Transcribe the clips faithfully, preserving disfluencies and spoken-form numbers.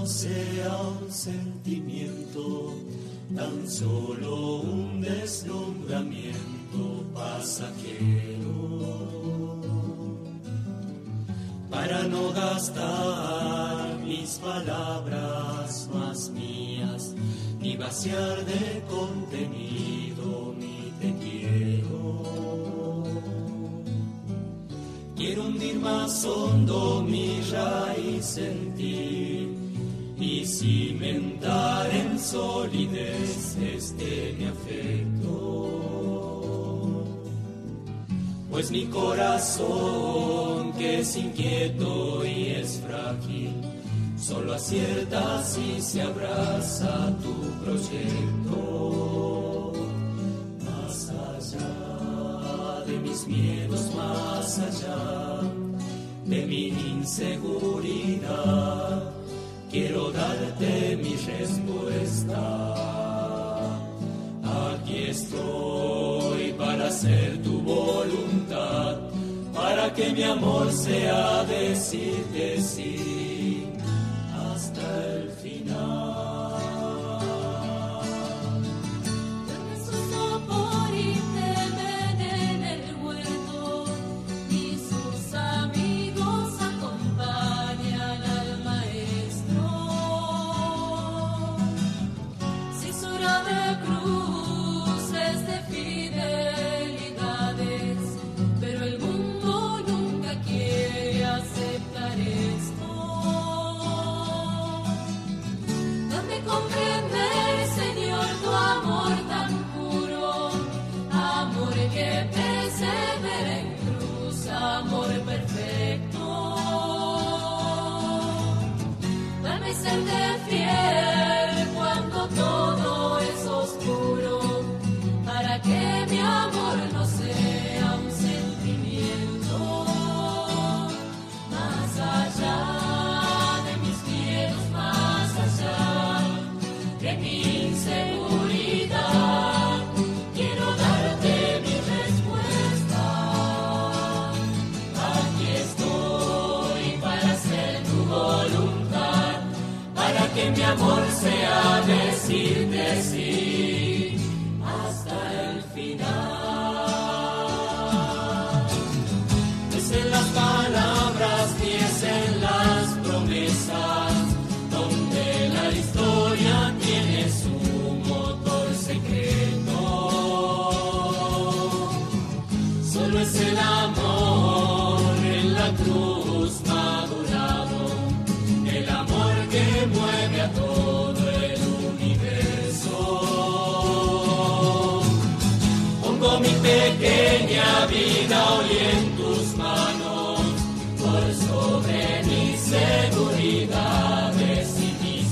sea un sentimiento, tan solo un deslumbramiento pasajero. Para no gastar mis palabras más mías, ni vaciar de contenido mi te quiero. Quiero hundir más hondo mi raíz en ti y cimentar en solidez este mi afecto. Pues mi corazón, que es inquieto y es frágil, solo acierta si se abraza tu proyecto. Más allá de mis miedos, más allá de mi inseguridad, quiero darte mi respuesta. Aquí estoy para hacer tu voluntad, para que mi amor sea decirte sí hasta el final. Dame su sopor y temen en el huerto, y sus amigos acompañan al maestro. Cisura de cruces, de fidelidades, pero el mundo nunca quiere aceptar esto. Dame comprender, Señor, tu amor tan puro, amor que persevera en cruz, amor perfecto. Dame ser de fiel cuando todo es oscuro, para que mi amor no sea un sentimiento. Más allá de mis miedos, más allá de mi inseguridad, quiero darte mi respuesta. Aquí estoy para hacer tu voluntad, para que mi amor sea decirte sí hasta el final. Es en las palabras y es en las promesas donde la historia tiene su motor secreto. Solo es el amor en la cruz madurado, el amor que mueve a todo el universo. Pongo mi pequeña vida hoy en tus manos, por sobre mis seguridades y mis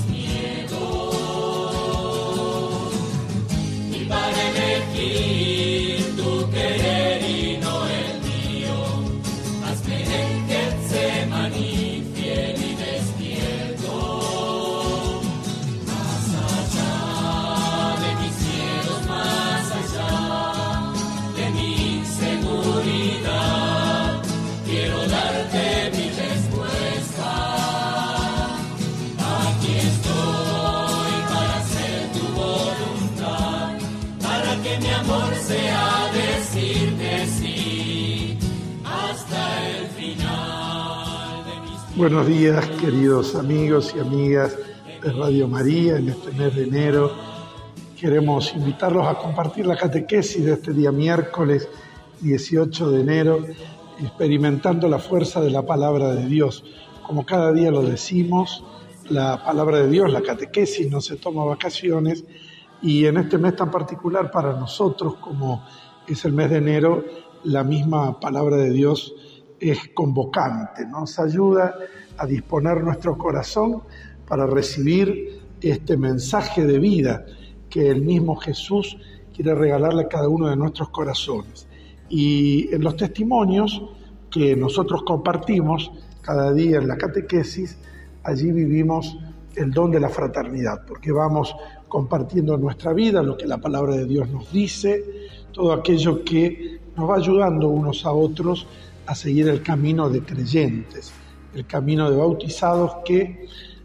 miedos. Y para elegir tu querer y no el mío, hazme en Getsemaní fiel y despierto. Más allá de mis miedos, más allá de mi inseguridad, quiero darte mi respuesta. Aquí estoy para hacer tu voluntad, para que mi amor sea decirte sí hasta el final de mis días. Buenos días, queridos amigos y amigas de Radio María. En este mes de enero queremos invitarlos a compartir la catequesis de este día miércoles dieciocho de enero, experimentando la fuerza de la palabra de Dios. Como cada día lo decimos, la palabra de Dios, la catequesis, no se toma vacaciones, y en este mes tan particular para nosotros, como es el mes de enero, la misma palabra de Dios es convocante, nos ayuda a disponer nuestro corazón para recibir este mensaje de vida que el mismo Jesús quiere regalarle a cada uno de nuestros corazones. Y en los testimonios que nosotros compartimos cada día en la catequesis, allí vivimos el don de la fraternidad, porque vamos compartiendo nuestra vida, lo que la palabra de Dios nos dice, todo aquello que nos va ayudando unos a otros a seguir el camino de creyentes, el camino de bautizados que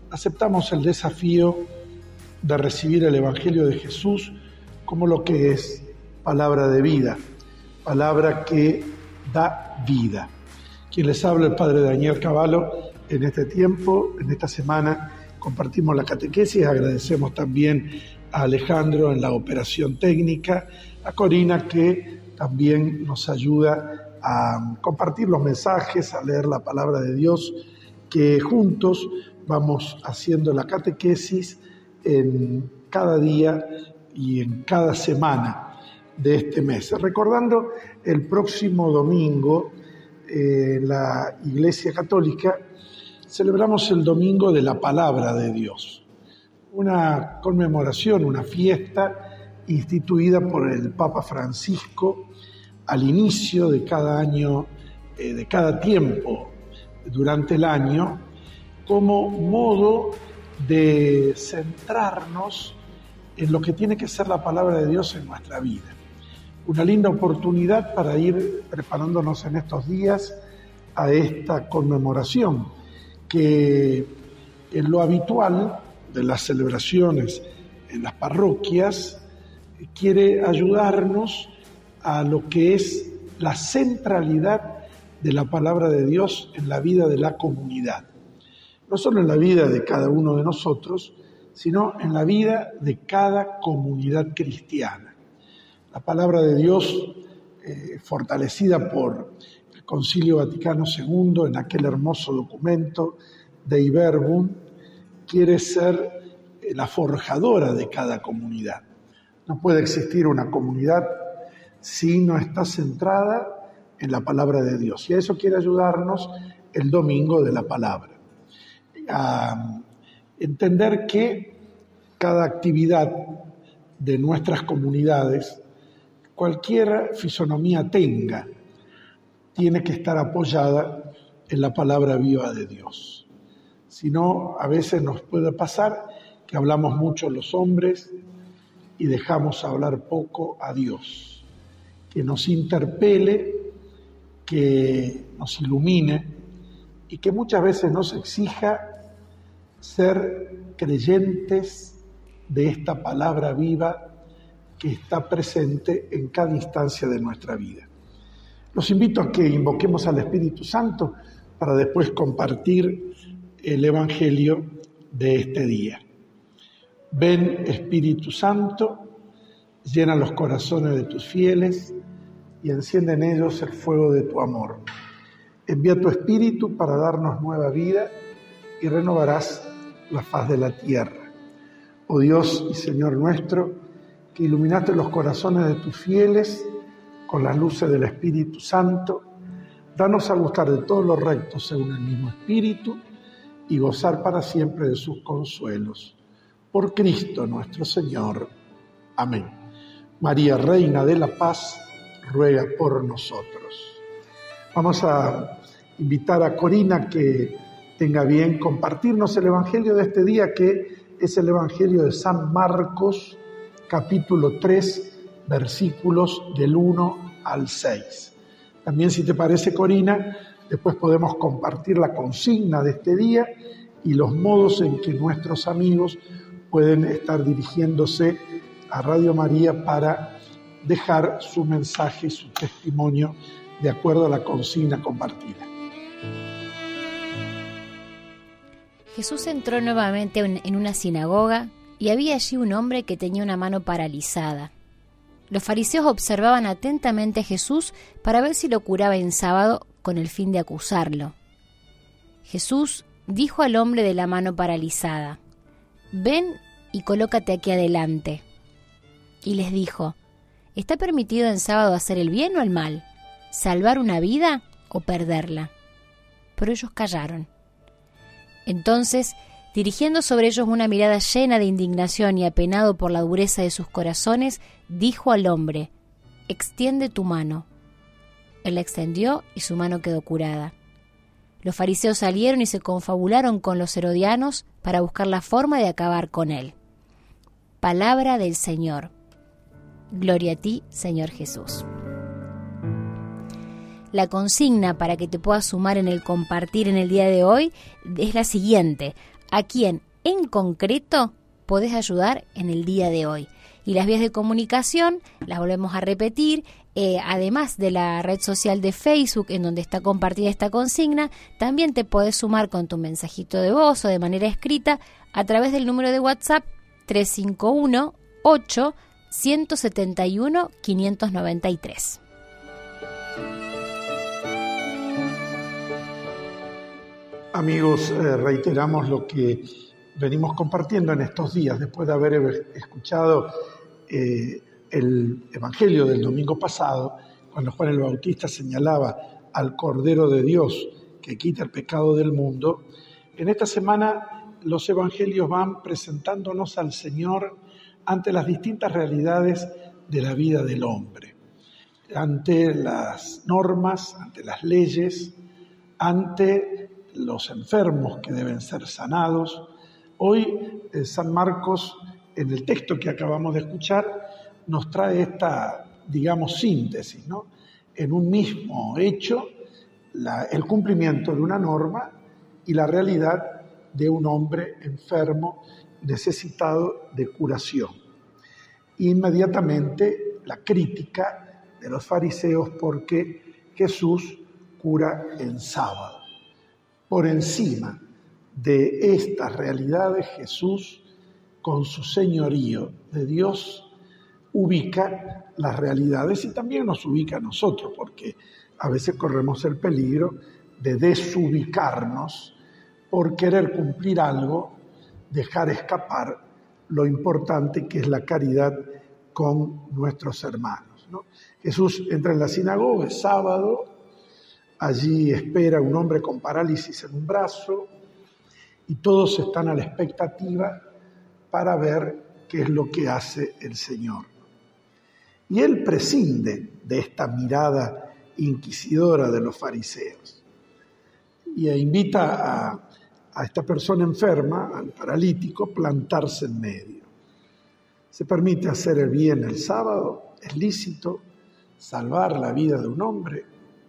aceptamos el desafío de recibir el Evangelio de Jesús como lo que es palabra de vida, palabra que da vida. Quien les habla, el Padre Daniel Cavallo. En este tiempo, en esta semana, compartimos la catequesis. Agradecemos también a Alejandro en la operación técnica, a Corina que también nos ayuda a compartir los mensajes, a leer la palabra de Dios, que juntos vamos haciendo la catequesis en cada día y en cada semana de este mes. Recordando el próximo domingo, eh, en la Iglesia Católica celebramos el Domingo de la Palabra de Dios, una conmemoración, una fiesta instituida por el Papa Francisco al inicio de cada año, eh, de cada tiempo durante el año, como modo de centrarnos en lo que tiene que ser la palabra de Dios en nuestra vida. Una linda oportunidad para ir preparándonos en estos días a esta conmemoración, que en lo habitual de las celebraciones en las parroquias quiere ayudarnos a lo que es la centralidad de la palabra de Dios en la vida de la comunidad. No solo en la vida de cada uno de nosotros, sino en la vida de cada comunidad cristiana. La palabra de Dios, eh, fortalecida por el Concilio Vaticano segundo en aquel hermoso documento Dei Verbum, quiere ser eh, la forjadora de cada comunidad. No puede existir una comunidad si no está centrada en la palabra de Dios. Y a eso quiere ayudarnos el Domingo de la Palabra. A entender que cada actividad de nuestras comunidades, cualquier fisonomía tenga, tiene que estar apoyada en la palabra viva de Dios. Si no, a veces nos puede pasar que hablamos mucho los hombres y dejamos hablar poco a Dios. Que nos interpele, que nos ilumine y que muchas veces nos exija ser creyentes de esta palabra viva que está presente en cada instancia de nuestra vida. Los invito a que invoquemos al Espíritu Santo para después compartir el Evangelio de este día. Ven, Espíritu Santo, llena los corazones de tus fieles y enciende en ellos el fuego de tu amor. Envía tu Espíritu para darnos nueva vida y renovarás la faz de la tierra. Oh Dios y Señor nuestro, que iluminaste los corazones de tus fieles con las luces del Espíritu Santo, danos a gustar de todos los rectos según el mismo Espíritu y gozar para siempre de sus consuelos. Por Cristo nuestro Señor. Amén. María, Reina de la Paz, ruega por nosotros. Vamos a invitar a Corina que tenga bien compartirnos el Evangelio de este día, que es el Evangelio de San Marcos, capítulo tres, versículos del uno al seis. También, si te parece, Corina, después podemos compartir la consigna de este día y los modos en que nuestros amigos pueden estar dirigiéndose a Radio María para dejar su mensaje, su testimonio, de acuerdo a la consigna compartida. Jesús entró nuevamente en una sinagoga y había allí un hombre que tenía una mano paralizada. Los fariseos observaban atentamente a Jesús para ver si lo curaba en sábado con el fin de acusarlo. Jesús dijo al hombre de la mano paralizada: «Ven y colócate aquí adelante». Y les dijo: ¿Está permitido en sábado hacer el bien o el mal? ¿Salvar una vida o perderla? Pero ellos callaron. Entonces, dirigiendo sobre ellos una mirada llena de indignación y apenado por la dureza de sus corazones, dijo al hombre: «Extiende tu mano». Él la extendió y su mano quedó curada. Los fariseos salieron y se confabularon con los herodianos para buscar la forma de acabar con él. Palabra del Señor. Gloria a ti, Señor Jesús. La consigna para que te puedas sumar en el compartir en el día de hoy es la siguiente: ¿a quién en concreto podés ayudar en el día de hoy. Y las vías de comunicación, las volvemos a repetir, eh, además de la red social de Facebook en donde está compartida esta consigna, también te podés sumar con tu mensajito de voz o de manera escrita a través del número de WhatsApp tres cinco uno, ocho, uno siete uno, cinco nueve tres. Amigos, eh, reiteramos lo que venimos compartiendo en estos días, después de haber escuchado eh, el Evangelio del domingo pasado, cuando Juan el Bautista señalaba al Cordero de Dios que quita el pecado del mundo. En esta semana los Evangelios van presentándonos al Señor ante las distintas realidades de la vida del hombre, ante las normas, ante las leyes, ante los enfermos que deben ser sanados. Hoy eh, San Marcos, en el texto que acabamos de escuchar, nos trae esta, digamos, síntesis, ¿no? En un mismo hecho, la, el cumplimiento de una norma y la realidad de un hombre enfermo necesitado de curación. Inmediatamente la crítica de los fariseos porque Jesús cura en sábado. Por encima de estas realidades, Jesús, con su señorío de Dios, ubica las realidades y también nos ubica a nosotros, porque a veces corremos el peligro de desubicarnos por querer cumplir algo, dejar escapar lo importante que es la caridad con nuestros hermanos, ¿no? Jesús entra en la sinagoga, es sábado, allí espera un hombre con parálisis en un brazo y todos están a la expectativa para ver qué es lo que hace el Señor. Y él prescinde de esta mirada inquisidora de los fariseos y invita a, a esta persona enferma, al paralítico, plantarse en medio. Se permite hacer el bien el sábado, es lícito salvar la vida de un hombre.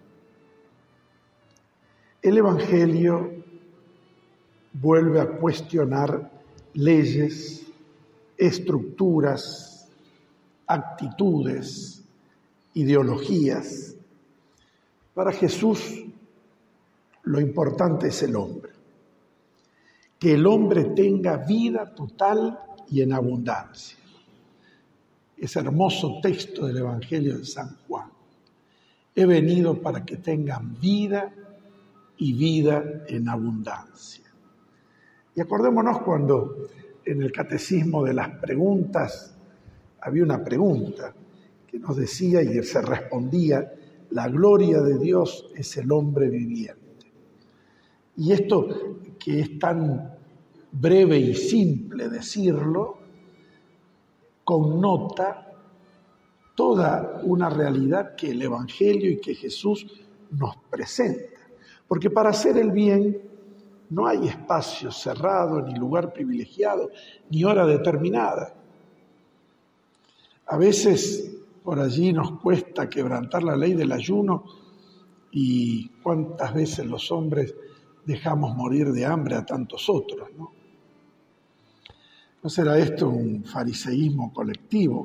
El Evangelio vuelve a cuestionar leyes, estructuras, actitudes, ideologías. Para Jesús, lo importante es el hombre. Que el hombre tenga vida total y en abundancia. Ese hermoso texto del Evangelio de San Juan. He venido para que tengan vida y vida en abundancia. Y acordémonos cuando en el catecismo de las preguntas había una pregunta que nos decía y se respondía: la gloria de Dios es el hombre viviente. Y esto que es tan breve y simple decirlo, connota toda una realidad que el Evangelio y que Jesús nos presenta. Porque para hacer el bien no hay espacio cerrado, ni lugar privilegiado, ni hora determinada. A veces por allí nos cuesta quebrantar la ley del ayuno y cuántas veces los hombres dejamos morir de hambre a tantos otros, ¿no? ¿No será esto un fariseísmo colectivo?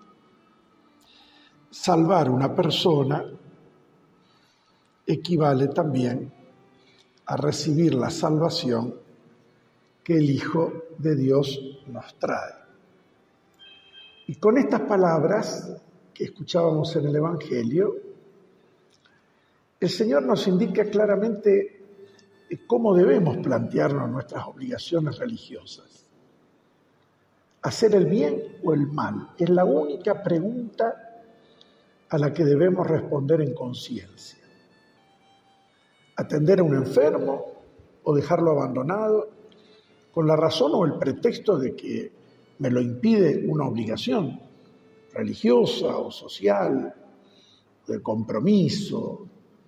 Salvar una persona equivale también a recibir la salvación que el Hijo de Dios nos trae. Y con estas palabras que escuchábamos en el Evangelio, el Señor nos indica claramente cómo debemos plantearnos nuestras obligaciones religiosas. ¿Hacer el bien o el mal? Es la única pregunta a la que debemos responder en conciencia. ¿Atender a un enfermo o dejarlo abandonado con la razón o el pretexto de que me lo impide una obligación religiosa o social, de compromiso?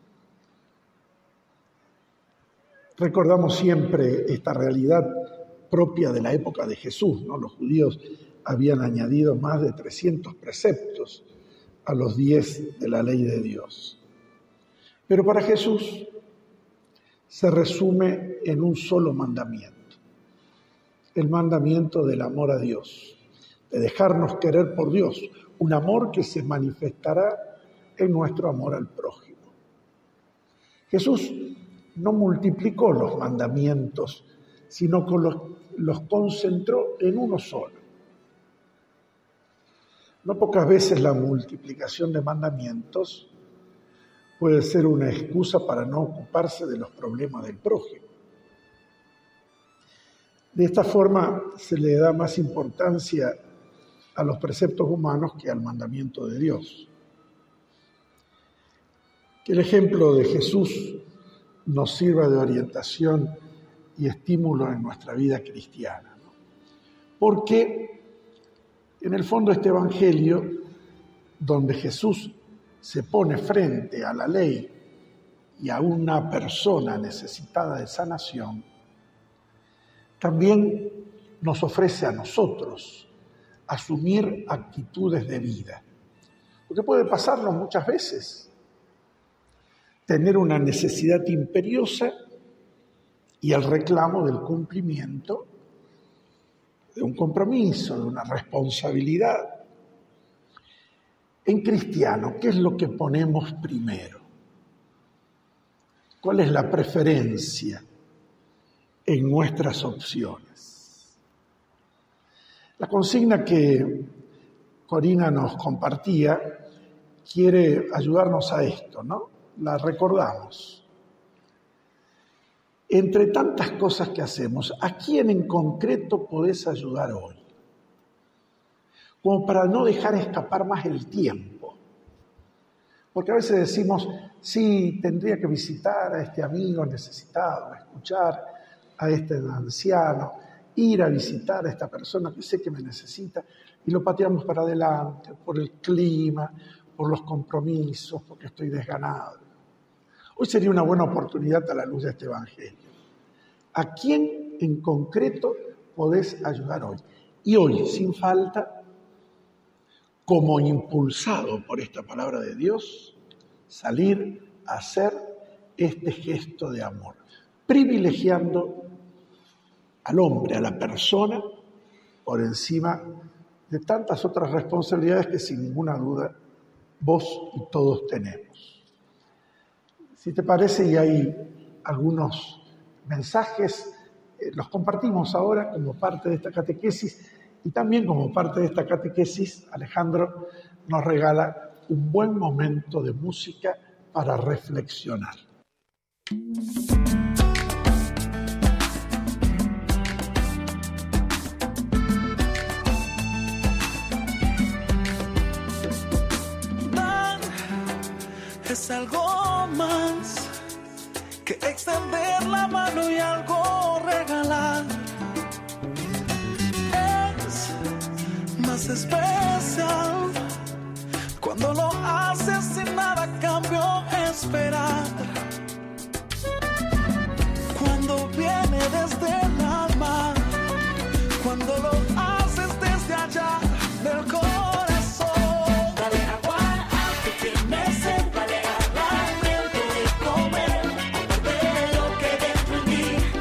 Recordamos siempre esta realidad propia de la época de Jesús, ¿no? Los judíos habían añadido más de trescientos preceptos a los diez de la ley de Dios. Pero para Jesús se resume en un solo mandamiento. el mandamiento del amor a Dios, de dejarnos querer por Dios, un amor que se manifestará en nuestro amor al prójimo. Jesús no multiplicó los mandamientos, sino que los, los concentró en uno solo. No pocas veces la multiplicación de mandamientos puede ser una excusa para no ocuparse de los problemas del prójimo. De esta forma se le da más importancia a los preceptos humanos que al mandamiento de Dios. Que el ejemplo de Jesús nos sirva de orientación y estímulo en nuestra vida cristiana, ¿no? Porque en el fondo este evangelio, donde Jesús se pone frente a la ley y a una persona necesitada de sanación, también nos ofrece a nosotros asumir actitudes de vida. Porque puede pasarnos muchas veces tener una necesidad imperiosa y el reclamo del cumplimiento de un compromiso, de una responsabilidad. En cristiano, ¿qué es lo que ponemos primero? ¿Cuál es la preferencia en nuestras opciones? La consigna que Corina nos compartía quiere ayudarnos a esto, ¿no? La recordamos. Entre tantas cosas que hacemos, ¿a quién en concreto podés ayudar hoy? Como para no dejar escapar más el tiempo. Porque a veces decimos, sí, tendría que visitar a este amigo necesitado, escuchar a este anciano, ir a visitar a esta persona que sé que me necesita, y lo pateamos para adelante por el clima, por los compromisos, porque estoy desganado. Hoy sería una buena oportunidad a la luz de este evangelio. ¿A quién en concreto podés ayudar hoy? Y hoy, sin falta, como impulsado por esta palabra de Dios, salir a hacer este gesto de amor, privilegiando al hombre, a la persona, por encima de tantas otras responsabilidades que sin ninguna duda vos y todos tenemos. Si te parece, y hay algunos mensajes, eh, los compartimos ahora como parte de esta catequesis, y también como parte de esta catequesis, Alejandro nos regala un buen momento de música para reflexionar. Dar es algo más que extender la mano y algo regalar. Más especial cuando lo haces sin nada a cambio esperar, cuando viene desde el alma, cuando lo haces desde allá del corazón. Dale agua al que tiene sed, dale al hambriento de comer, de lo que dentro en mí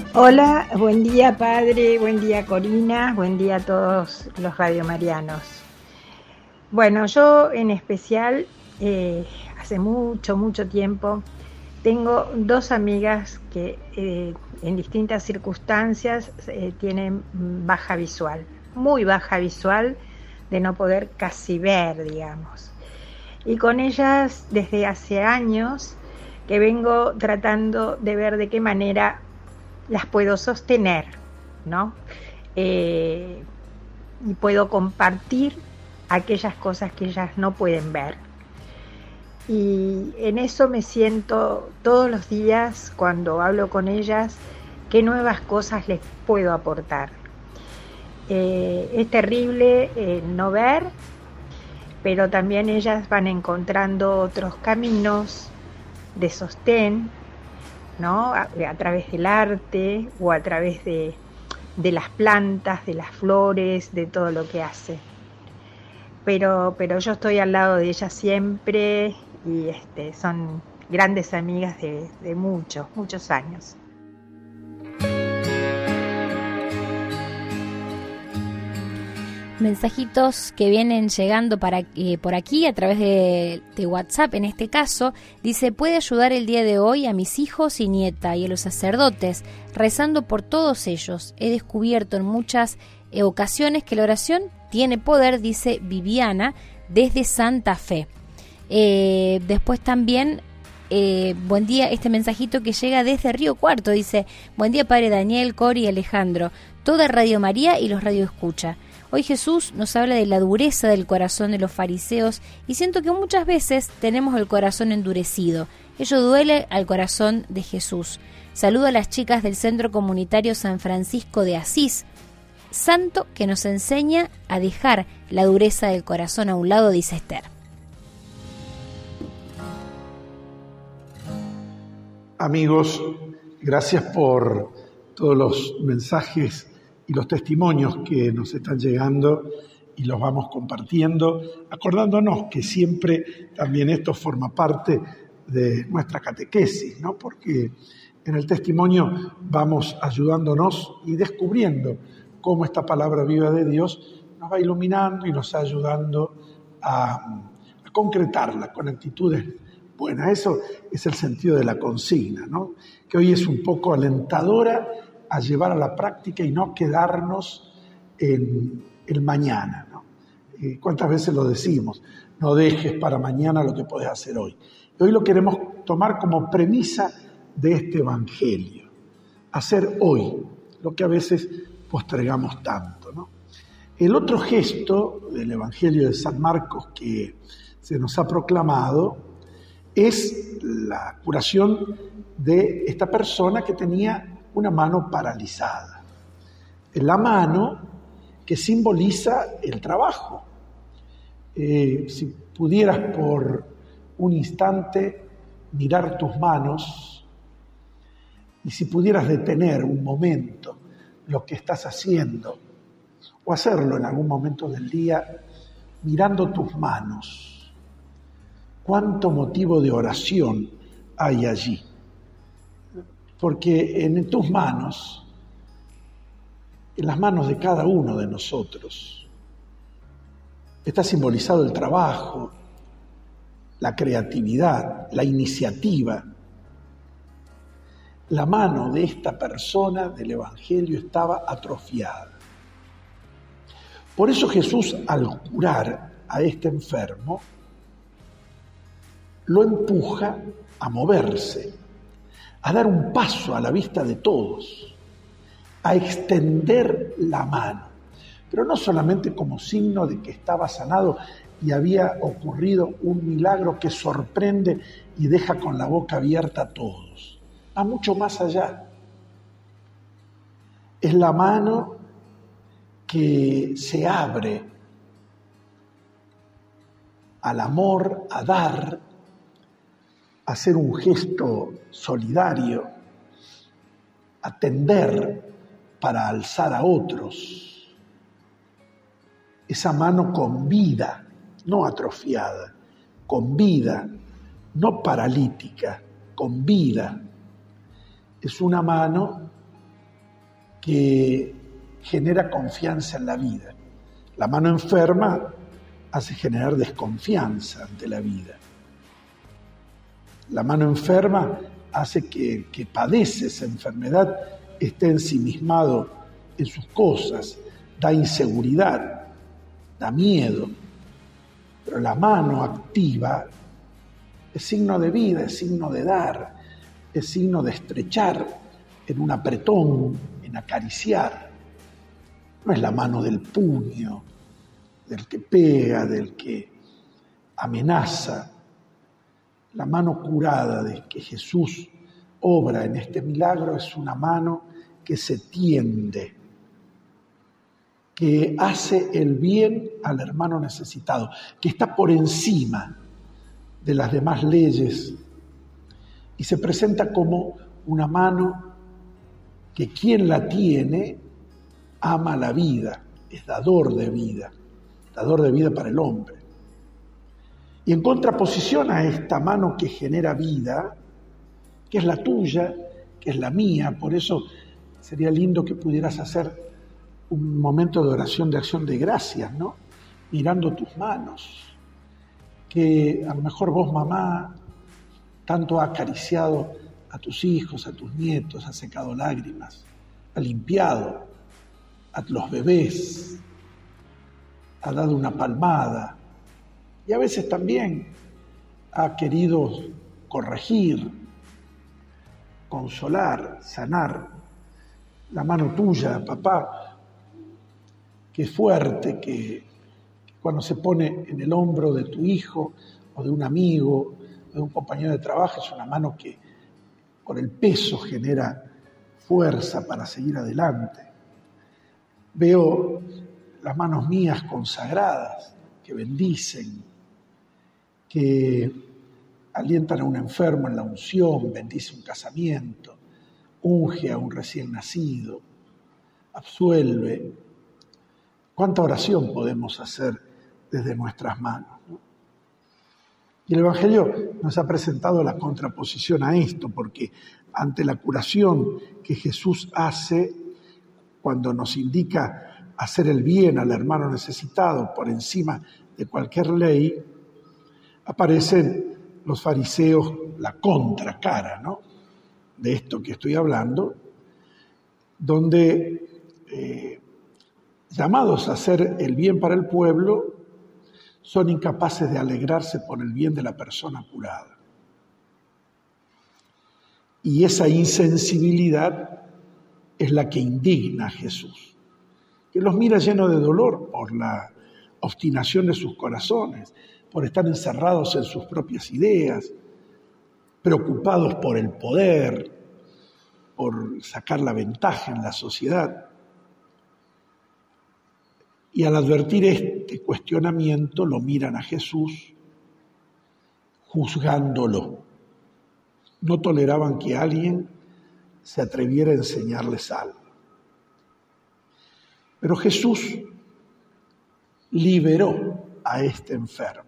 Hola, buen día padre, buen día Corina, buen día a todos los radiomarianos. Bueno, yo en especial, eh, hace mucho, mucho tiempo, tengo dos amigas que eh, en distintas circunstancias eh, tienen baja visual, muy baja visual, de no poder casi ver, digamos. Y con ellas desde hace años que vengo tratando de ver de qué manera las puedo sostener, ¿no? Eh, y puedo compartir aquellas cosas que ellas no pueden ver. Y en eso me siento todos los días cuando hablo con ellas, qué nuevas cosas les puedo aportar. Eh, es terrible eh, no ver, pero también ellas van encontrando otros caminos de sostén, ¿no? A, a través del arte o a través de, de las plantas, de las flores, de todo lo que hace. Pero, pero yo estoy al lado de ellas siempre y este, son grandes amigas de, de muchos, muchos años. Mensajitos que vienen llegando para eh, por aquí a través de, de WhatsApp. En este caso dice: puede ayudar el día de hoy a mis hijos y nieta y a los sacerdotes rezando por todos ellos. He descubierto en muchas eh, ocasiones que la oración tiene poder, dice Viviana desde Santa Fe. Eh, después también eh, buen día, este mensajito que llega desde Río Cuarto dice: buen día padre Daniel, Cori y Alejandro, toda Radio María y los Radio Escucha. Hoy Jesús nos habla de la dureza del corazón de los fariseos y siento que muchas veces tenemos el corazón endurecido. Ello duele al corazón de Jesús. Saludo a las chicas del Centro Comunitario San Francisco de Asís, santo que nos enseña a dejar la dureza del corazón a un lado, dice Esther. Amigos, gracias por todos los mensajes y los testimonios que nos están llegando y los vamos compartiendo, acordándonos que siempre también esto forma parte de nuestra catequesis, ¿no? Porque en el testimonio vamos ayudándonos y descubriendo cómo esta palabra viva de Dios nos va iluminando y nos va ayudando a, a concretarla con actitudes buenas. Eso es el sentido de la consigna, ¿no? Que hoy es un poco alentadora a llevar a la práctica y no quedarnos en el mañana, ¿no? Eh, ¿Cuántas veces lo decimos? No dejes para mañana lo que podés hacer hoy. Y hoy lo queremos tomar como premisa de este Evangelio. Hacer hoy lo que a veces postergamos tanto, ¿no? El otro gesto del Evangelio de San Marcos que se nos ha proclamado es la curación de esta persona que tenía una mano paralizada. La mano que simboliza el trabajo. Eh, si pudieras por un instante mirar tus manos y si pudieras detener un momento lo que estás haciendo o hacerlo en algún momento del día mirando tus manos, ¿cuánto motivo de oración hay allí? Porque en tus manos, en las manos de cada uno de nosotros, está simbolizado el trabajo, la creatividad, la iniciativa. La mano de esta persona del Evangelio estaba atrofiada. Por eso Jesús, al curar a este enfermo, lo empuja a moverse, a dar un paso a la vista de todos, a extender la mano, pero no solamente como signo de que estaba sanado y había ocurrido un milagro que sorprende y deja con la boca abierta a todos, a mucho más allá. Es la mano que se abre al amor, a dar, a hacer un gesto solidario, a tender para alzar a otros. Esa mano con vida, no atrofiada, con vida, no paralítica, con vida. Es una mano que genera confianza en la vida. La mano enferma hace generar desconfianza ante la vida. La mano enferma hace que el que padece esa enfermedad esté ensimismado en sus cosas, da inseguridad, da miedo. Pero la mano activa es signo de vida, es signo de dar, es signo de estrechar en un apretón, en acariciar. No es la mano del puño, del que pega, del que amenaza. La mano curada de que Jesús obra en este milagro es una mano que se tiende, que hace el bien al hermano necesitado, que está por encima de las demás leyes y se presenta como una mano que quien la tiene ama la vida, es dador de vida, dador de vida para el hombre. Y en contraposición a esta mano que genera vida, que es la tuya, que es la mía, por eso sería lindo que pudieras hacer un momento de oración, de acción de gracias, ¿no? Mirando tus manos, que a lo mejor vos, mamá, tanto ha acariciado a tus hijos, a tus nietos, ha secado lágrimas, ha limpiado a los bebés, ha dado una palmada y a veces también ha querido corregir, consolar, sanar. La mano tuya, papá, que es fuerte, que cuando se pone en el hombro de tu hijo o de un amigo o de un compañero de trabajo, es una mano que por el peso genera fuerza para seguir adelante. Veo las manos mías consagradas que bendicen, que alientan a un enfermo en la unción, bendice un casamiento, unge a un recién nacido, absuelve. ¿Cuánta oración podemos hacer desde nuestras manos, ¿no? Y el Evangelio nos ha presentado la contraposición a esto, porque ante la curación que Jesús hace, cuando nos indica hacer el bien al hermano necesitado por encima de cualquier ley, aparecen los fariseos, la contracara, ¿no?, de esto que estoy hablando, donde eh, llamados a hacer el bien para el pueblo, son incapaces de alegrarse por el bien de la persona curada. Y esa insensibilidad es la que indigna a Jesús, que los mira llenos de dolor por la obstinación de sus corazones, por estar encerrados en sus propias ideas, preocupados por el poder, por sacar la ventaja en la sociedad. Y al advertir este cuestionamiento, lo miran a Jesús juzgándolo. No toleraban que alguien se atreviera a enseñarles algo. Pero Jesús liberó a este enfermo.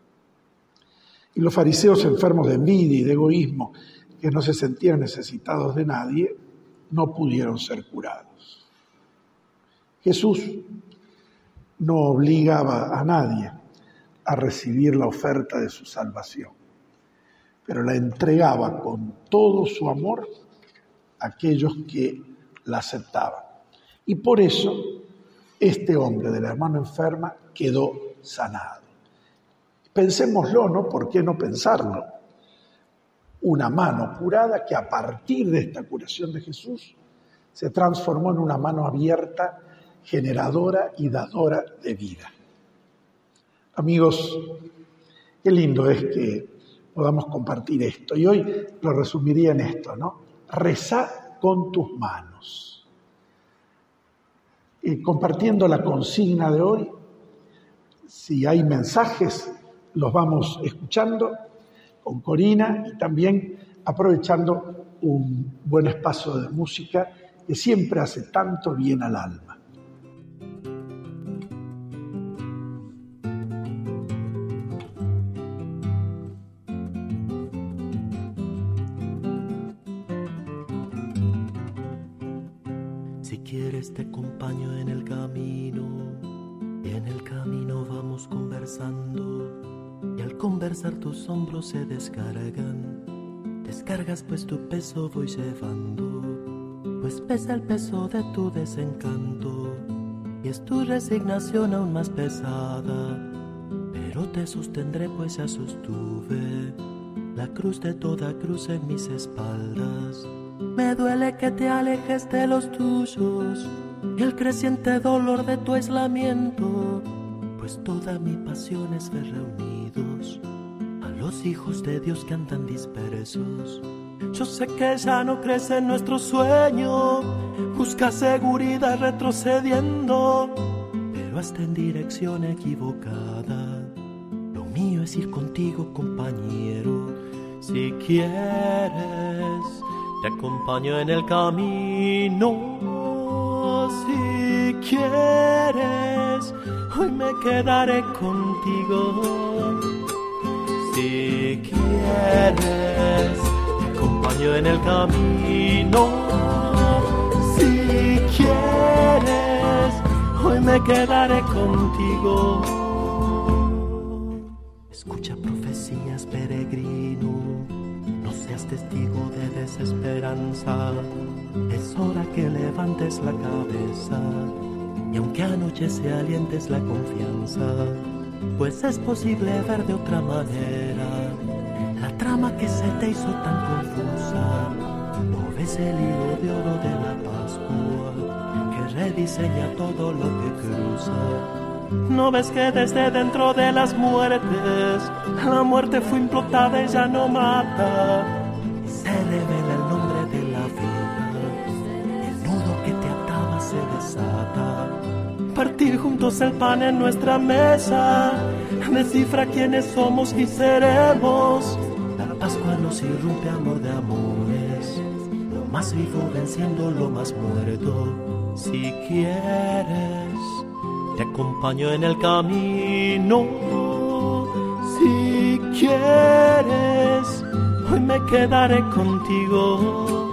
Y los fariseos, enfermos de envidia y de egoísmo, que no se sentían necesitados de nadie, no pudieron ser curados. Jesús no obligaba a nadie a recibir la oferta de su salvación, pero la entregaba con todo su amor a aquellos que la aceptaban. Y por eso este hombre de la mano enferma quedó sanado. Pensémoslo, ¿no? ¿Por qué no pensarlo? Una mano curada que a partir de esta curación de Jesús se transformó en una mano abierta, generadora y dadora de vida. Amigos, qué lindo es que podamos compartir esto. Y hoy lo resumiría en esto, ¿no? Rezá con tus manos. Y compartiendo la consigna de hoy, si hay mensajes, los vamos escuchando con Corina y también aprovechando un buen espacio de música que siempre hace tanto bien al alma. Si quieres te acompaño en el camino, y en el camino vamos conversando, y al conversar tus hombros se descargan. Descargas pues tu peso voy llevando, pues pesa el peso de tu desencanto, y es tu resignación aún más pesada. Pero te sostendré pues ya sostuve la cruz de toda cruz en mis espaldas. Me duele que te alejes de los tuyos y el creciente dolor de tu aislamiento, pues toda mi pasión es ver reunidos a los hijos de Dios que andan dispersos. Yo sé que ya no crece en nuestro sueño, busca seguridad retrocediendo, pero hasta en dirección equivocada. Lo mío es ir contigo, compañero. Si quieres, te acompaño en el camino. Si quieres, hoy me quedaré contigo. Si quieres, te acompaño en el camino. Si quieres, hoy me quedaré contigo. Escucha profecías, peregrino, no seas testigo de desesperanza. Es hora que levantes la cabeza y aunque anochece alientes la confianza, pues es posible ver de otra manera la trama que se te hizo tan confusa. No ves el hilo de oro de la Pascua que rediseña todo lo que cruza. No ves que desde dentro de las muertes la muerte fue implotada y ya no mata. Y se revela el nombre de la vida, el nudo que te ataba se desata. Partir juntos el pan en nuestra mesa descifra quiénes somos y seremos. La Pascua nos irrumpe amor de amores, lo más vivo venciendo lo más muerto. Si quieres, te acompaño en el camino. Si quieres, hoy me quedaré contigo.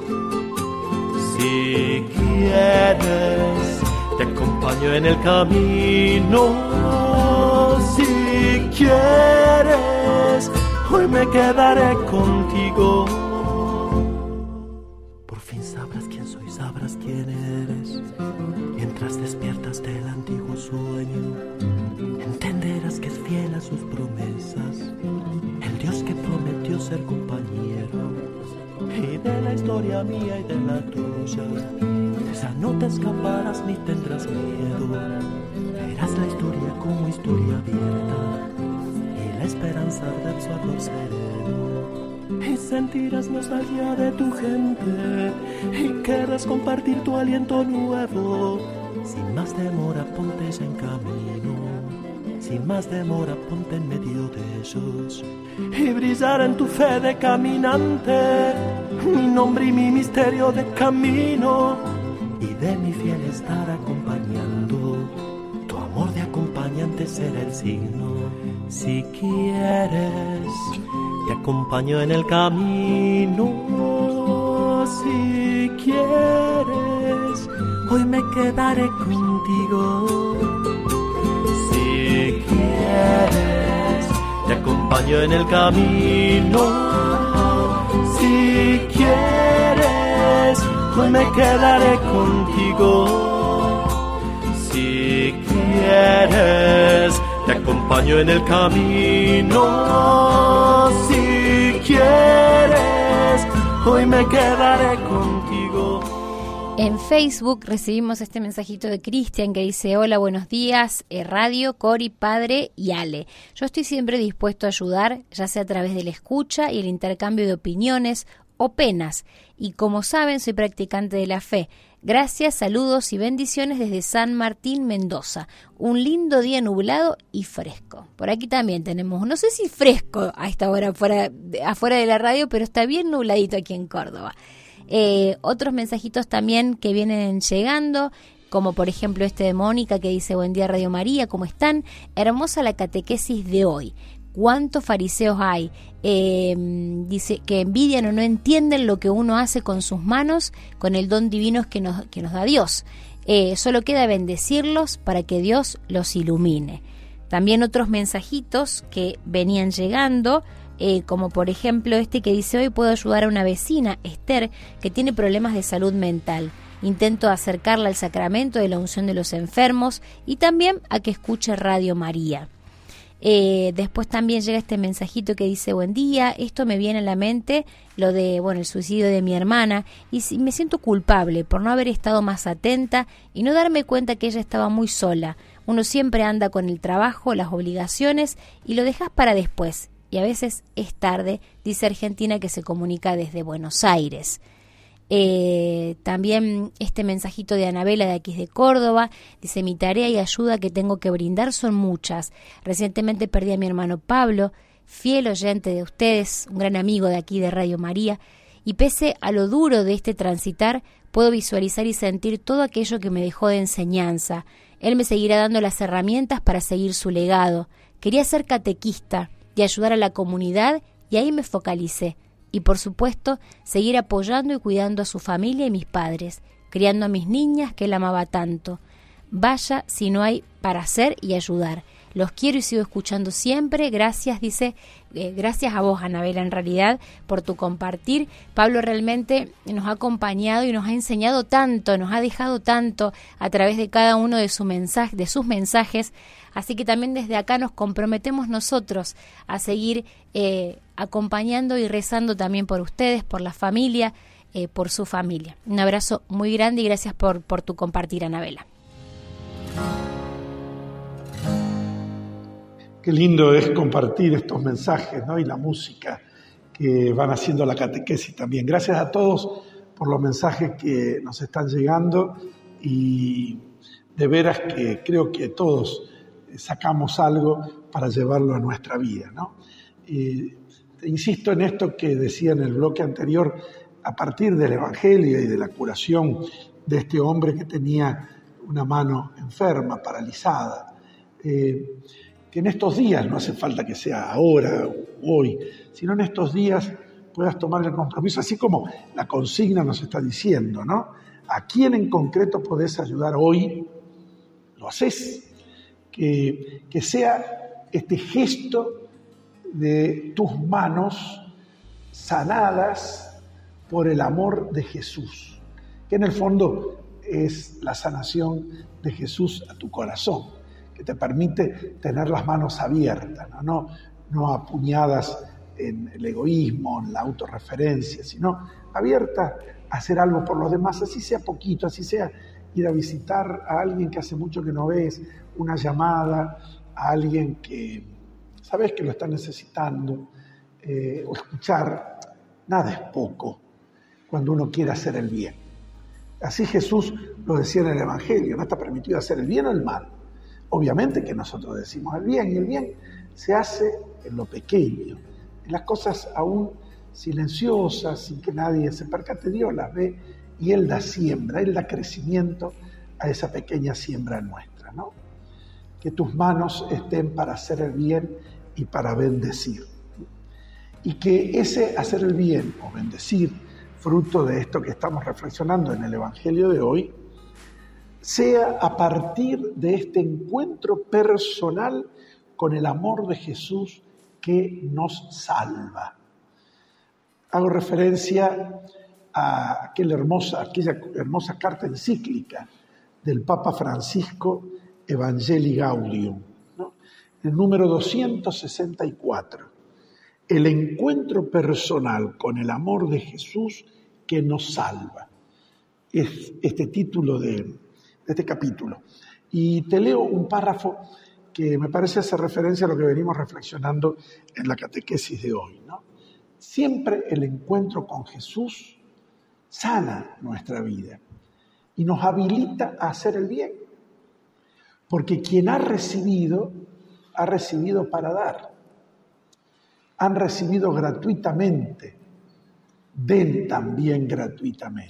Si quieres, te acompaño en el camino. Si quieres, hoy me quedaré contigo. Por fin sabrás quién soy, sabrás quién eres. Mientras despiertas del antiguo sueño, entenderás que es fiel a sus promesas, el Dios que prometió ser compañero, y de la historia mía y de la tuya, ya no te escaparás ni tendrás miedo. Verás la historia como historia abierta, y la esperanza arder su ardor sereno. Y sentirás nostalgia de tu gente, y querrás compartir tu aliento nuevo. Sin más demora ponte ya en camino, sin más demora ponte en medio de ellos, y brillar en tu fe de caminante, mi nombre y mi misterio de camino, y de mi fiel estar acompañando, tu amor de acompañante será el signo. Si quieres, te acompaño en el camino. Si quieres, hoy me quedaré contigo. Si quieres, te acompaño en el camino. Si quieres, hoy me quedaré contigo. Si quieres, te acompaño en el camino. Si quieres, hoy me quedaré contigo. En Facebook recibimos este mensajito de Cristian que dice: hola, buenos días, eh, Radio, Cori, Padre y Ale. Yo estoy siempre dispuesto a ayudar, ya sea a través de la escucha y el intercambio de opiniones o penas. Y como saben, soy practicante de la fe. Gracias, saludos y bendiciones desde San Martín, Mendoza. Un lindo día nublado y fresco. Por aquí también tenemos, no sé si fresco a esta hora afuera, afuera de la radio, pero está bien nubladito aquí en Córdoba. Eh, otros mensajitos también que vienen llegando, como por ejemplo este de Mónica que dice: buen día Radio María, ¿cómo están? Hermosa la catequesis de hoy. ¿Cuántos fariseos hay? Eh, dice que envidian o no entienden lo que uno hace con sus manos, con el don divino que nos, que nos da Dios. Eh, solo queda bendecirlos para que Dios los ilumine. También otros mensajitos que venían llegando, eh, como por ejemplo este que dice: hoy puedo ayudar a una vecina, Esther, que tiene problemas de salud mental. Intento acercarla al sacramento de la unción de los enfermos y también a que escuche Radio María. Eh, después también llega este mensajito que dice: buen día, esto me viene a la mente lo de, bueno, el suicidio de mi hermana y me siento culpable por no haber estado más atenta y no darme cuenta que ella estaba muy sola. Uno siempre anda con el trabajo, las obligaciones y lo dejas para después y a veces es tarde, dice Argentina, que se comunica desde Buenos Aires. Eh, también este mensajito de Anabela de aquí de Córdoba dice: mi tarea y ayuda que tengo que brindar son muchas. Recientemente perdí a mi hermano Pablo, fiel oyente de ustedes, un gran amigo de aquí de Radio María, y pese a lo duro de este transitar, puedo visualizar y sentir todo aquello que me dejó de enseñanza. Él me seguirá dando las herramientas para seguir su legado. Quería ser catequista y ayudar a la comunidad y ahí me focalicé. Y por supuesto, seguir apoyando y cuidando a su familia y mis padres, criando a mis niñas que él amaba tanto. Vaya si no hay para hacer y ayudar. Los quiero y sigo escuchando siempre. Gracias, dice, eh, gracias a vos, Anabela, en realidad, por tu compartir. Pablo realmente nos ha acompañado y nos ha enseñado tanto, nos ha dejado tanto a través de cada uno de, su mensaje, de sus mensajes. Así que también desde acá nos comprometemos nosotros a seguir eh, acompañando y rezando también por ustedes, por la familia, eh, por su familia. Un abrazo muy grande y gracias por, por tu compartir, Anabela. Qué lindo es compartir estos mensajes, ¿no? Y la música que van haciendo la catequesis también. Gracias a todos por los mensajes que nos están llegando y de veras que creo que todos sacamos algo para llevarlo a nuestra vida, ¿no? Y te insisto en esto que decía en el bloque anterior, a partir del Evangelio y de la curación de este hombre que tenía una mano enferma, paralizada, eh, que en estos días, no hace falta que sea ahora o hoy, sino en estos días puedas tomar el compromiso, así como la consigna nos está diciendo, ¿no? ¿A quién en concreto podés ayudar hoy? Lo haces. Que, que sea este gesto de tus manos sanadas por el amor de Jesús, que en el fondo es la sanación de Jesús a tu corazón, que te permite tener las manos abiertas, no, no, no apuñadas en el egoísmo, en la autorreferencia, sino abiertas a hacer algo por los demás, así sea poquito, así sea ir a visitar a alguien que hace mucho que no ves, una llamada a alguien que sabes que lo está necesitando, eh, o escuchar. Nada es poco cuando uno quiere hacer el bien. Así Jesús lo decía en el Evangelio: no está permitido hacer el bien o el mal. Obviamente que nosotros decimos el bien, y el bien se hace en lo pequeño, en las cosas aún silenciosas, sin que nadie se percate. Dios las ve y Él da siembra, Él da crecimiento a esa pequeña siembra nuestra, ¿no? Que tus manos estén para hacer el bien y para bendecir. Y que ese hacer el bien o bendecir, fruto de esto que estamos reflexionando en el Evangelio de hoy, sea a partir de este encuentro personal con el amor de Jesús que nos salva. Hago referencia a aquella hermosa, aquella hermosa carta encíclica del Papa Francisco, Evangelii Gaudium, ¿no? El número doscientos sesenta y cuatro. El encuentro personal con el amor de Jesús que nos salva. Es este título de, de este capítulo. Y te leo un párrafo que me parece hacer referencia a lo que venimos reflexionando en la catequesis de hoy, ¿no? Siempre el encuentro con Jesús sana nuestra vida y nos habilita a hacer el bien. Porque quien ha recibido, ha recibido para dar. Han recibido gratuitamente, den también gratuitamente.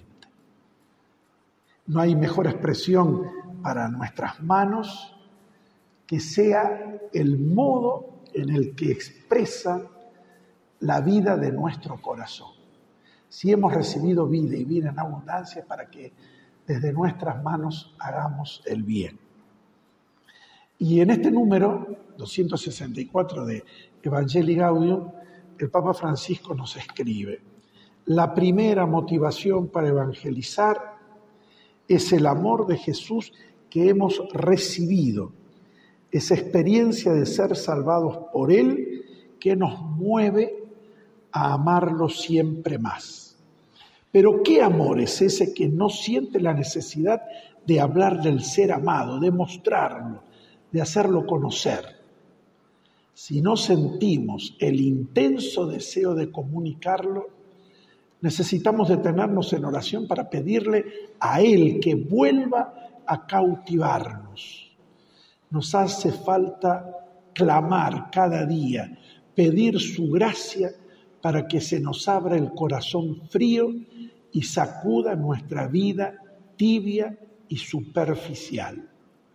No hay mejor expresión para nuestras manos que sea el modo en el que expresa la vida de nuestro corazón. Si hemos recibido vida y vida en abundancia, para que desde nuestras manos hagamos el bien. Y en este número doscientos sesenta y cuatro de Evangelii Gaudium, el Papa Francisco nos escribe: la primera motivación para evangelizar es el amor de Jesús que hemos recibido, esa experiencia de ser salvados por Él que nos mueve a amarlo siempre más. Pero ¿qué amor es ese que no siente la necesidad de hablar del ser amado, de mostrarlo, de hacerlo conocer? Si no sentimos el intenso deseo de comunicarlo, necesitamos detenernos en oración para pedirle a Él que vuelva a cautivarnos. Nos hace falta clamar cada día, pedir su gracia para que se nos abra el corazón frío y sacuda nuestra vida tibia y superficial.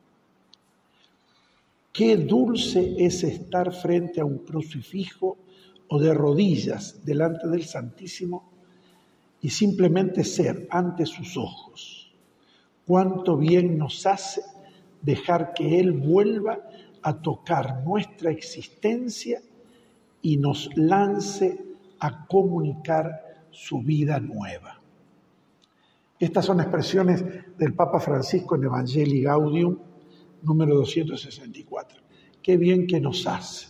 Qué dulce es estar frente a un crucifijo o de rodillas delante del Santísimo y simplemente ser ante sus ojos. Cuánto bien nos hace dejar que Él vuelva a tocar nuestra existencia y nos lance a comunicar su vida nueva. Estas son expresiones del Papa Francisco en Evangelii Gaudium, número doscientos sesenta y cuatro. Qué bien que nos hace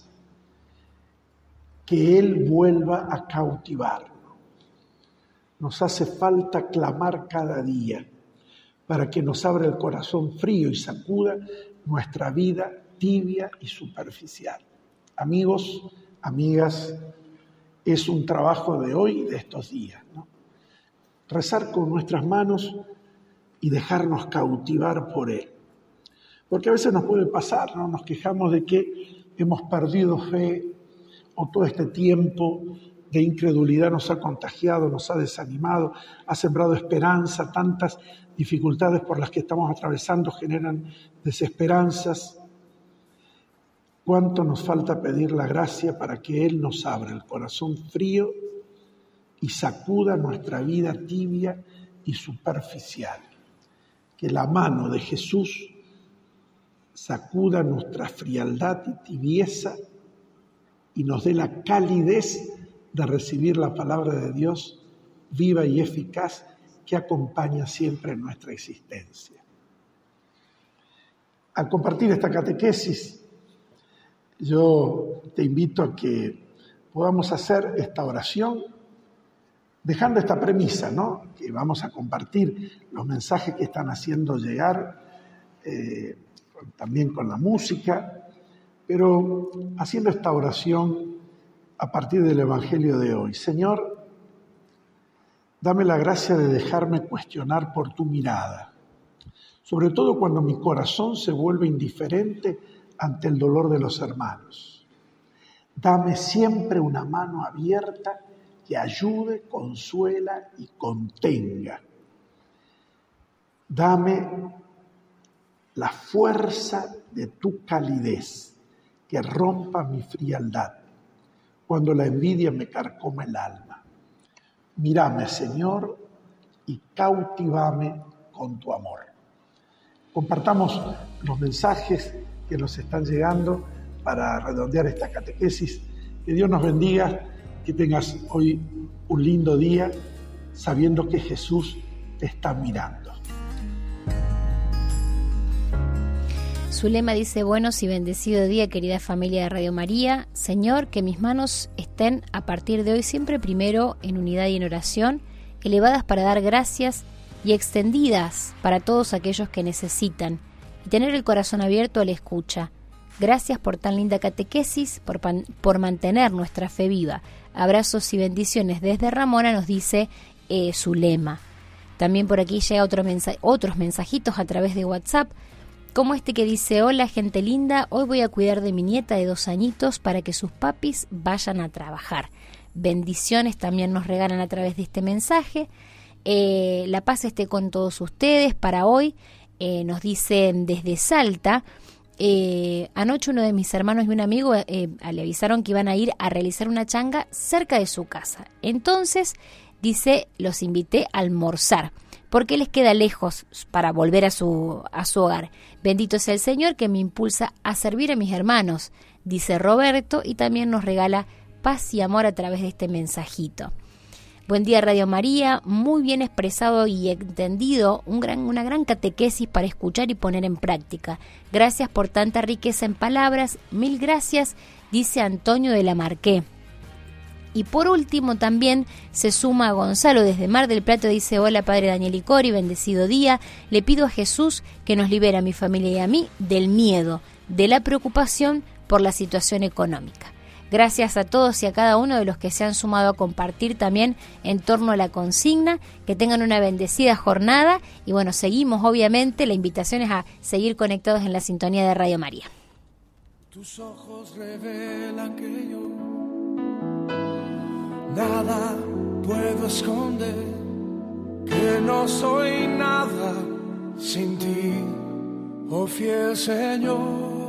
que Él vuelva a cautivarnos. Nos hace falta clamar cada día para que nos abra el corazón frío y sacuda nuestra vida tibia y superficial. Amigos, amigas, es un trabajo de hoy y de estos días, ¿no? Rezar con nuestras manos y dejarnos cautivar por Él. Porque a veces nos puede pasar, ¿no? Nos quejamos de que hemos perdido fe o todo este tiempo de incredulidad nos ha contagiado, nos ha desanimado, ha sembrado esperanza, tantas dificultades por las que estamos atravesando generan desesperanzas. ¿Cuánto nos falta pedir la gracia para que Él nos abra el corazón frío y sacuda nuestra vida tibia y superficial? Que la mano de Jesús sacuda nuestra frialdad y tibieza y nos dé la calidez de recibir la palabra de Dios viva y eficaz que acompaña siempre nuestra existencia. Al compartir esta catequesis, yo te invito a que podamos hacer esta oración dejando esta premisa, ¿no? Que vamos a compartir los mensajes que están haciendo llegar, eh, también con la música, pero haciendo esta oración a partir del Evangelio de hoy. Señor, dame la gracia de dejarme cuestionar por tu mirada, sobre todo cuando mi corazón se vuelve indiferente ante el dolor de los hermanos. Dame siempre una mano abierta que ayude, consuela y contenga. Dame la fuerza de tu calidez que rompa mi frialdad cuando la envidia me carcoma el alma. Mírame, Señor, y cautivame con tu amor. Compartamos los mensajes que nos están llegando para redondear esta catequesis. Que Dios nos bendiga, que tengas hoy un lindo día, sabiendo que Jesús te está mirando. Su lema dice: buenos y bendecido día, querida familia de Radio María. Señor, que mis manos estén a partir de hoy siempre primero en unidad y en oración, elevadas para dar gracias y extendidas para todos aquellos que necesitan, y tener el corazón abierto a la escucha. Gracias por tan linda catequesis, por, pan, por mantener nuestra fe viva. Abrazos y bendiciones desde Ramona, nos dice eh, su lema. También por aquí llega otro mensa- otros mensajitos a través de WhatsApp, como este que dice: hola gente linda, hoy voy a cuidar de mi nieta de dos añitos para que sus papis vayan a trabajar. Bendiciones también nos regalan a través de este mensaje. Eh, la paz esté con todos ustedes para hoy. Eh, nos dicen desde Salta, Eh, anoche uno de mis hermanos y un amigo eh, le avisaron que iban a ir a realizar una changa cerca de su casa. Entonces, dice, los invité a almorzar, porque les queda lejos para volver a su, a su hogar. Bendito sea el Señor que me impulsa a servir a mis hermanos, dice Roberto, y también nos regala paz y amor a través de este mensajito. Buen día, Radio María, muy bien expresado y entendido, un gran, una gran catequesis para escuchar y poner en práctica. Gracias por tanta riqueza en palabras, mil gracias, dice Antonio de la Marqué. Y por último también se suma a Gonzalo desde Mar del Plata, dice: hola Padre Daniel y Cori, bendecido día, le pido a Jesús que nos libere a mi familia y a mí del miedo, de la preocupación por la situación económica. Gracias a todos y a cada uno de los que se han sumado a compartir también en torno a la consigna. Que tengan una bendecida jornada. Y bueno, seguimos obviamente. La invitación es a seguir conectados en la sintonía de Radio María. Tus ojos revelan que yo nada puedo esconder, que no soy nada sin ti, oh fiel Señor.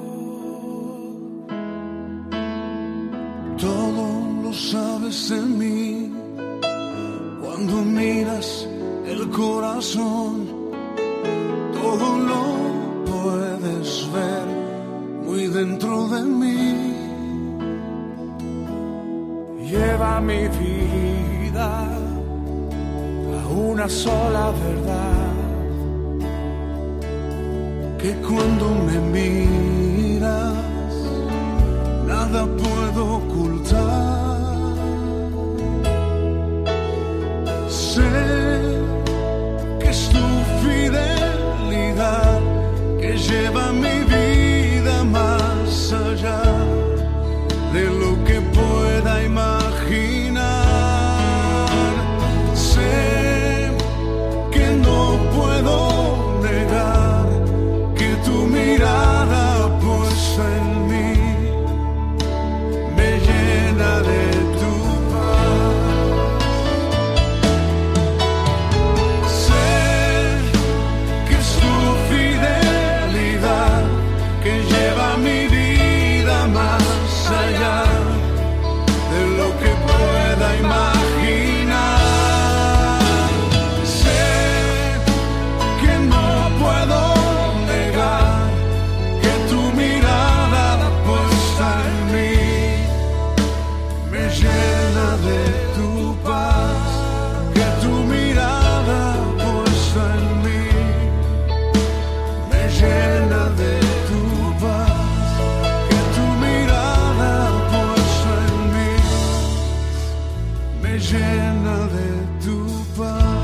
Todo lo sabes de mí, cuando miras el corazón, todo lo puedes ver muy dentro de mí. Lleva mi vida a una sola verdad, que cuando me miras nada puedo ocultar. Sé que es tu fidelidad que lleva mi vida más allá de lo que pueda imaginar. Sé que no puedo negar que tu mirada puesta en mí me llena de tu paz. Sé que es tu fidelidad que lleva mi vida más allá de lo que pueda imaginar. Sé que no puedo negar que tu mirada puesta en mí me llena de tu paz, que tu mirada puesta en mí me llena de tu paz, que tu mirada puesta en mí me llena de tu paz.